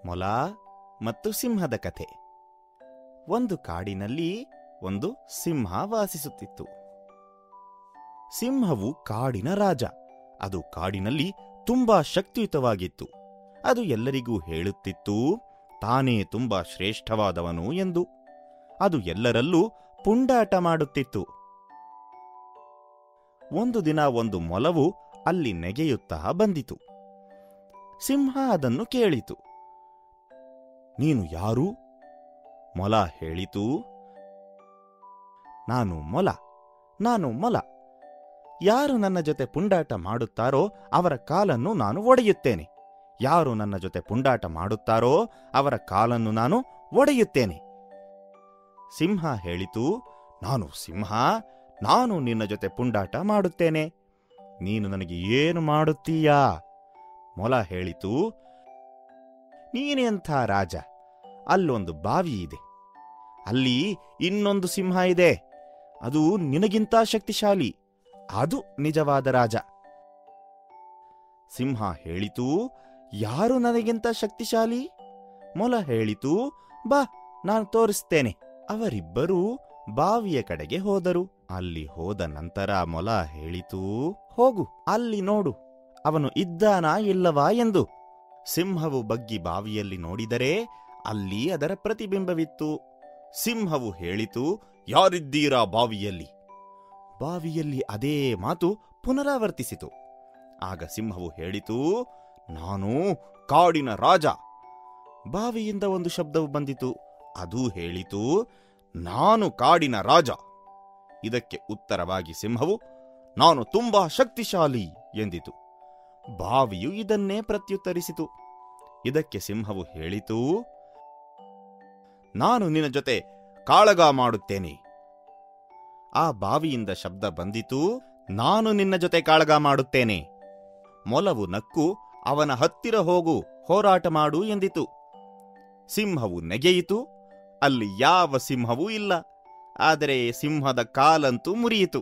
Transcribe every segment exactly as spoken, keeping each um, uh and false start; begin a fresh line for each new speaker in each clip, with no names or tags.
ಮೊಲ ಮತ್ತು ಸಿಂಹದ ಕಥೆ. ಒಂದು ಕಾಡಿನಲ್ಲಿ ಒಂದು ಸಿಂಹ ವಾಸಿಸುತ್ತಿತ್ತು. ಸಿಂಹವು ಕಾಡಿನ ರಾಜ. ಅದು ಕಾಡಿನಲ್ಲಿ ತುಂಬಾ ಶಕ್ತಿಯುತವಾಗಿತ್ತು. ಅದು ಎಲ್ಲರಿಗೂ ಹೇಳುತ್ತಿತ್ತು ತಾನೇ ತುಂಬಾ ಶ್ರೇಷ್ಠವಾದವನು ಎಂದು. ಅದು ಎಲ್ಲರಲ್ಲೂ ಪುಂಡಾಟ ಮಾಡುತ್ತಿತ್ತು. ಒಂದು ದಿನ ಒಂದು ಮೊಲವು ಅಲ್ಲಿ ನೆಗೆಯುತ್ತಾ ಬಂದಿತು. ಸಿಂಹ ಅದನ್ನು ಕೇಳಿತು. ನೀನು ಯಾರು? ಮೊಲ ಹೇಳಿತು, ನಾನು ಮೊಲ ನಾನು ಮೊಲ ಯಾರು ನನ್ನ ಜೊತೆ ಪುಂಡಾಟ ಮಾಡುತ್ತಾರೋ ಅವರ ಕಾಲನ್ನು ನಾನು ಒಡೆಯುತ್ತೇನೆ. ಯಾರು ನನ್ನ ಜೊತೆ ಪುಂಡಾಟ ಮಾಡುತ್ತಾರೋ ಅವರ ಕಾಲನ್ನು ನಾನು ಒಡೆಯುತ್ತೇನೆ. ಸಿಂಹ ಹೇಳಿತು, ನಾನು ಸಿಂಹ, ನಾನು ನಿನ್ನ ಜೊತೆ ಪುಂಡಾಟ ಮಾಡುತ್ತೇನೆ. ನೀನು ನನಗೆ ಏನು ಮಾಡುತ್ತೀಯಾ? ಮೊಲ ಹೇಳಿತು, ನೀನೆಂಥ ರಾಜ? ಅಲ್ಲೊಂದು ಬಾವಿ ಇದೆ. ಅಲ್ಲಿ ಇನ್ನೊಂದು ಸಿಂಹ ಇದೆ. ಅದು ನಿನಗಿಂತ ಶಕ್ತಿಶಾಲಿ. ಅದು ನಿಜವಾದ ರಾಜ. ಸಿಂಹ ಹೇಳಿತು, ಯಾರು ನನಗಿಂತ ಶಕ್ತಿಶಾಲಿ? ಮೊಲ ಹೇಳಿತು, ಬಾ, ನಾನು ತೋರಿಸ್ತೇನೆ. ಅವರಿಬ್ಬರೂ ಬಾವಿಯ ಕಡೆಗೆ ಹೋದರು. ಅಲ್ಲಿ ಹೋದ ನಂತರ ಮೊಲ ಹೇಳಿತು, ಹೋಗು, ಅಲ್ಲಿ ನೋಡು, ಅವನು ಇದ್ದಾನಾ ಇಲ್ಲವಾ ಎಂದು. ಸಿಂಹವು ಬಗ್ಗಿ ಬಾವಿಯಲ್ಲಿ ನೋಡಿದರೆ ಅಲ್ಲಿ ಅದರ ಪ್ರತಿಬಿಂಬವಿತ್ತು. ಸಿಂಹವು ಹೇಳಿತು, ಯಾರಿದ್ದೀರಾ ಬಾವಿಯಲ್ಲಿ? ಬಾವಿಯಲ್ಲಿ ಅದೇ ಮಾತು ಪುನರಾವರ್ತಿಸಿತು. ಆಗ ಸಿಂಹವು ಹೇಳಿತು, ನಾನು ಕಾಡಿನ ರಾಜ. ಬಾವಿಯಿಂದ ಒಂದು ಶಬ್ದವು ಬಂದಿತು. ಅದು ಹೇಳಿತು, ನಾನು ಕಾಡಿನ ರಾಜ. ಇದಕ್ಕೆ ಉತ್ತರವಾಗಿ ಸಿಂಹವು, ನಾನು ತುಂಬಾ ಶಕ್ತಿಶಾಲಿ ಎಂದಿತು. ಬಾವಿಯು ಇದನ್ನೇ ಪ್ರತ್ಯುತ್ತರಿಸಿತು. ಇದಕ್ಕೆ ಸಿಂಹವು ಹೇಳಿತು, ನಾನು ನಿನ್ನ ಜೊತೆ ಕಾಳಗ ಮಾಡುತ್ತೇನೆ. ಆ ಬಾವಿಯಿಂದ ಶಬ್ದ ಬಂದಿತು, ನಾನು ನಿನ್ನ ಜೊತೆ ಕಾಳಗ ಮಾಡುತ್ತೇನೆ. ಮೊಲವು ನಕ್ಕು, ಅವನ ಹತ್ತಿರ ಹೋಗು, ಹೋರಾಟ ಮಾಡು ಎಂದಿತು. ಸಿಂಹವು ನೆಗೆಯಿತು. ಅಲ್ಲಿ ಯಾವ ಸಿಂಹವೂ ಇಲ್ಲ. ಆದರೆ ಸಿಂಹದ ಕಾಲಂತೂ ಮುರಿಯಿತು.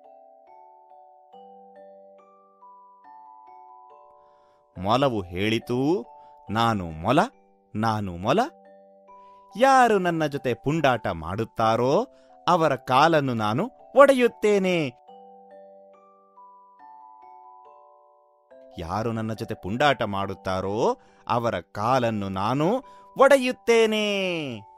ಮೊಲವು ಹೇಳಿತು, ನಾನು ಮೊಲ ನಾನು ಮೊಲ ಯಾರು ನನ್ನ ಜೊತೆ ಪುಂಡಾಟ ಮಾಡುತ್ತಾರೋ ಅವರ ಕಾಲನ್ನು ನಾನು ಒಡೆಯುತ್ತೇನೆ. ಯಾರು ನನ್ನ ಜೊತೆ ಪುಂಡಾಟ ಮಾಡುತ್ತಾರೋ ಅವರ ಕಾಲನ್ನು ನಾನು ಒಡೆಯುತ್ತೇನೆ.